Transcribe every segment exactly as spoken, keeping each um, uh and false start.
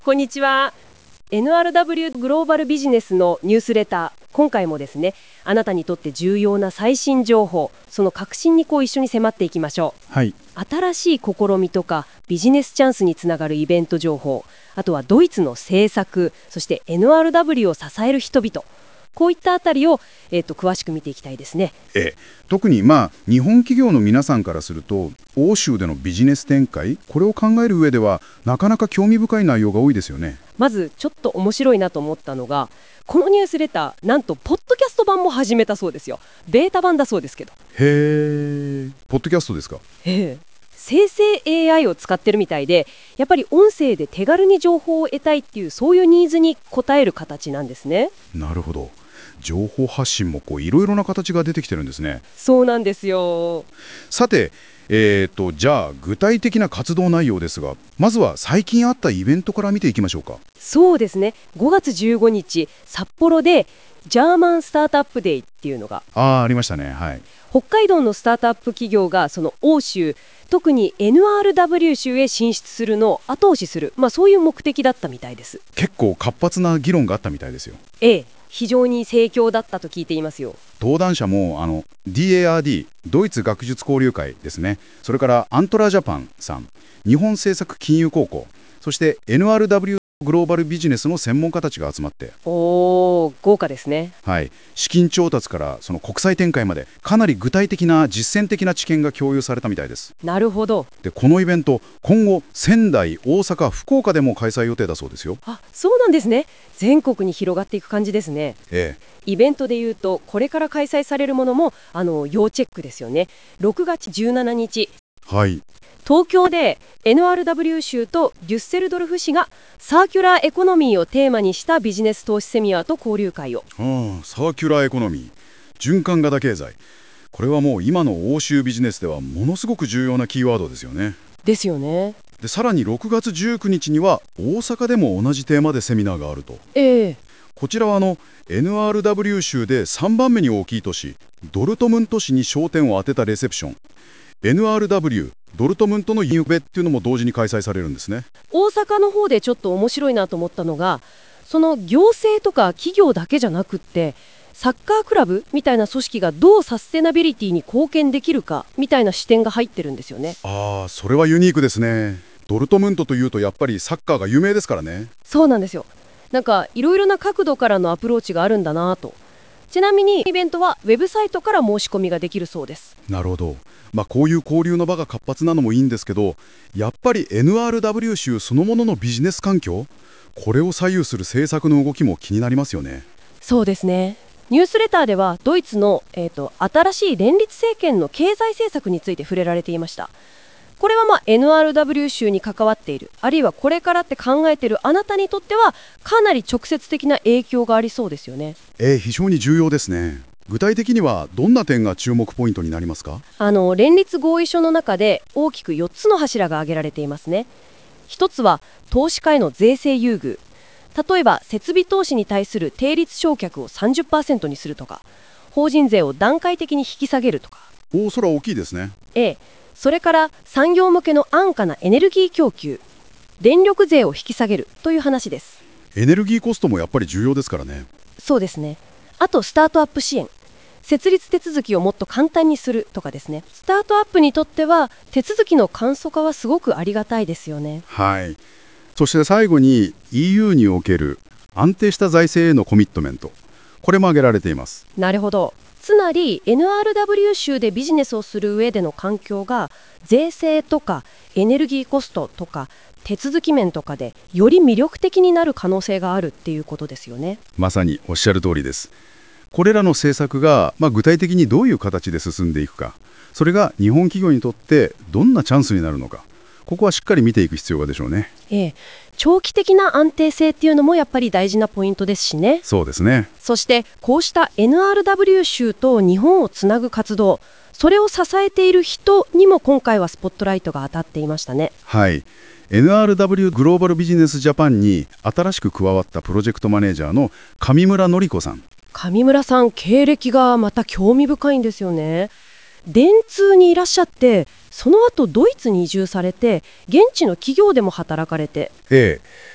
こんにちは。エヌアールダブリュー グローバルビジネスのニュースレター、今回もですね、あなたにとって重要な最新情報、その革新にこう一緒に迫っていきましょう。 はい。 新しい試みとかビジネスチャンスにつながるイベント情報、あとはドイツの政策、そして エヌアールダブリュー を支える人々、こういったあたりを、えーと、詳しく見ていきたいですね。 ええ、特にまあ日本企業の皆さんからすると欧州でのビジネス展開、これを考える上ではなかなか興味深い内容が多いですよね。 まずちょっと面白いなと思ったのが、このニュースレター、なんとポッドキャスト版も始めたそうですよ。ベータ版だそうですけど。 へえ、ポッドキャストですか。 ええ、生成 エーアイ を使ってるみたいで、やっぱり音声で手軽に情報を得たいっていう、そういうニーズに応える形なんですね。 なるほど。情報発信もこういろいろな形が出てきてるんですね。 そうなんですよ。 さて、えーとじゃあ具体的な活動内容ですが、まずは最近あったイベントから見ていきましょうか。 そうですね。ごがつじゅうごにち、札幌でジャーマンスタートアップデイっていうのが、 ああ、ありましたね。はい。 北海道のスタートアップ企業がその欧州、特に エヌアールダブリュー 州へ進出するのを後押しする、まあ、そういう目的だったみたいです。 結構活発な議論があったみたいですよ。 ええ、非常に盛況だったと聞いていますよ。 登壇者もあの ディーエーアーディー ドイツ学術交流会ですね、それからアントラジャパンさん、日本政策金融高校、そして エヌアールダブリュー グローバルビジネスの専門家たちが集まって、 おー、豪華ですね。 はい、資金調達からその国際展開までかなり具体的な実践的な知見が共有されたみたいです。 なるほど。 でこのイベント、今後仙台、大阪、福岡でも開催予定だそうですよ。 あ、そうなんですね。全国に広がっていく感じですね。 ええ、 イベントでいうと、これから開催されるものもあの要チェックですよね。ろくがつじゅうしちにち、 はい。 東京で エヌアールダブリュー 州とデュッセルドルフ市がサーキュラーエコノミーをテーマにしたビジネス投資セミナーと交流会を。 ああ、サーキュラーエコノミー、循環型経済、これはもう今の欧州ビジネスではものすごく重要なキーワードですよね。 ですよね。 でさらにろくがつじゅうくにちには大阪でも同じテーマでセミナーがあると。 ええ、 こちらはあの エヌアールダブリュー 州でさんばんめに大きい都市ドルトムント市に焦点を当てたレセプション、 エヌアールダブリュー ドルトムントのインフベっていうのも同時に開催されるんですね。 大阪の方でちょっと面白いなと思ったのが、その行政とか企業だけじゃなくって、サッカークラブみたいな組織がどうサステナビリティに貢献できるかみたいな視点が入ってるんですよね。 ああ、それはユニークですね。ドルトムントというとやっぱりサッカーが有名ですからね。 そうなんですよ。なんかいろいろな角度からのアプローチがあるんだなと。ちなみにイベントはウェブサイトから申し込みができるそうです。 なるほど。まあこういう交流の場が活発なのもいいんですけど、やっぱり エヌアールダブリュー 州そのもののビジネス環境、これを左右する政策の動きも気になりますよね。 そうですね。ニュースレターではドイツの、えーと、新しい連立政権の経済政策について触れられていました。これはまあ エヌアールダブリュー 州に関わっている、あるいはこれからって考えているあなたにとってはかなり直接的な影響がありそうですよね。 えー、非常に重要ですね。具体的にはどんな点が注目ポイントになりますか？ あの連立合意書の中で大きくよっつの柱が挙げられていますね。一つは投資家への税制優遇。例えば設備投資に対する定率償却を さんじゅっパーセント にするとか、法人税を段階的に引き下げるとか。 おお、それは大きいですね。 ええ、それから産業向けの安価なエネルギー供給、電力税を引き下げるという話です。 エネルギーコストもやっぱり重要ですからね。 そうですね。あとスタートアップ支援、設立手続きをもっと簡単にするとかですね。スタートアップにとっては手続きの簡素化はすごくありがたいですよね。 はい。そして最後に イーユー における安定した財政へのコミットメント、これも挙げられています。 なるほど。つまり エヌアールダブリュー 州でビジネスをする上での環境が税制とかエネルギーコストとか手続き面とかでより魅力的になる可能性があるっていうことですよね。 まさにおっしゃる通りです。これらの政策が、まあ、具体的にどういう形で進んでいくか、それが日本企業にとってどんなチャンスになるのか、ここはしっかり見ていく必要がでしょうね。 ええ、長期的な安定性っていうのもやっぱり大事なポイントですしね。 そうですね。 そしてこうした エヌアールダブリュー 州と日本をつなぐ活動、それを支えている人にも今回はスポットライトが当たっていましたね。 はい。エヌアールダブリュー グローバルビジネスジャパンに新しく加わったプロジェクトマネージャーの上村典子さん。 上村さん、経歴がまた興味深いんですよね。電通にいらっしゃって、その後ドイツに移住されて、現地の企業でも働かれて。 ええ、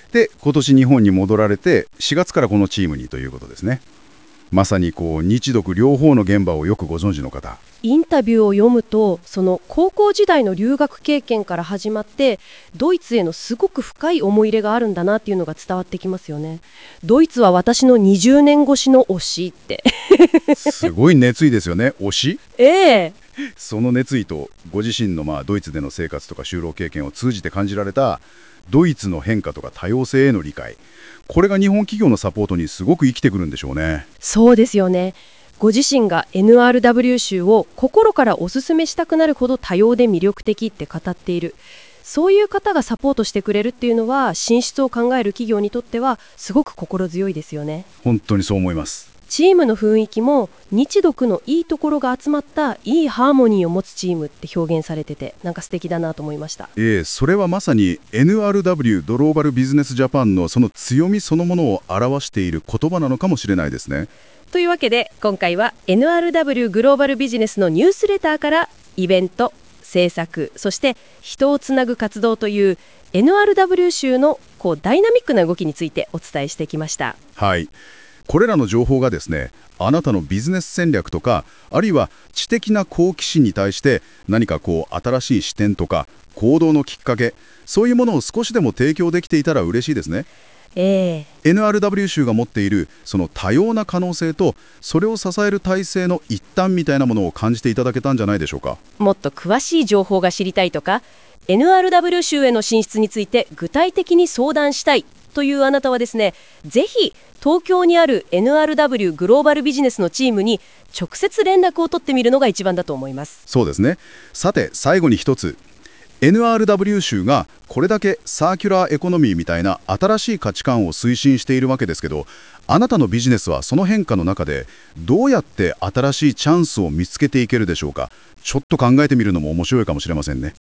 で今年日本に戻られてしがつからこのチームにということですね。まさにこう日独両方の現場をよくご存知の方。 インタビューを読むと、その高校時代の留学経験から始まってドイツへのすごく深い思い入れがあるんだなっていうのが伝わってきますよね。ドイツは私のにじゅうねん越しの推しってすごい熱意ですよね。推しええその熱意とご自身のまあドイツでの生活とか就労経験を通じて感じられたドイツの変化とか多様性への理解、これが日本企業のサポートにすごく生きてくるんでしょうね。 そうですよね。ご自身が エヌアールダブリュー 州を心からお勧めしたくなるほど多様で魅力的って語っている。そういう方がサポートしてくれるっていうのは、進出を考える企業にとってはすごく心強いですよね。 本当にそう思います。 チームの雰囲気も日独のいいところが集まったいいハーモニーを持つチームって表現されてて、なんか素敵だなと思いました。 ええ、それはまさに エヌアールダブリュー グローバルビジネスジャパンのその強みそのものを表している言葉なのかもしれないですね。 というわけで今回は エヌアールダブリュー グローバルビジネスのニュースレターからイベント、政策、そして人をつなぐ活動という エヌアールダブリュー 州のこうダイナミックな動きについてお伝えしてきました。 はい。これらの情報がですね、あなたのビジネス戦略とか、あるいは知的な好奇心に対して何かこう新しい視点とか行動のきっかけ、そういうものを少しでも提供できていたら嬉しいですね。 えエヌアールダブリュー 州が持っているその多様な可能性と、それを支える体制の一端みたいなものを感じていただけたんじゃないでしょうか。 ー、もっと詳しい情報が知りたいとか エヌアールダブリュー 州への進出について具体的に相談したいというあなたはですね、ぜひ東京にある エヌアールダブリュー グローバルビジネスのチームに直接連絡を取ってみるのが一番だと思います。 そうですね。さて最後に一つ、 エヌアールダブリュー 州がこれだけサーキュラーエコノミーみたいな新しい価値観を推進しているわけですけど、あなたのビジネスはその変化の中でどうやって新しいチャンスを見つけていけるでしょうか。ちょっと考えてみるのも面白いかもしれませんね。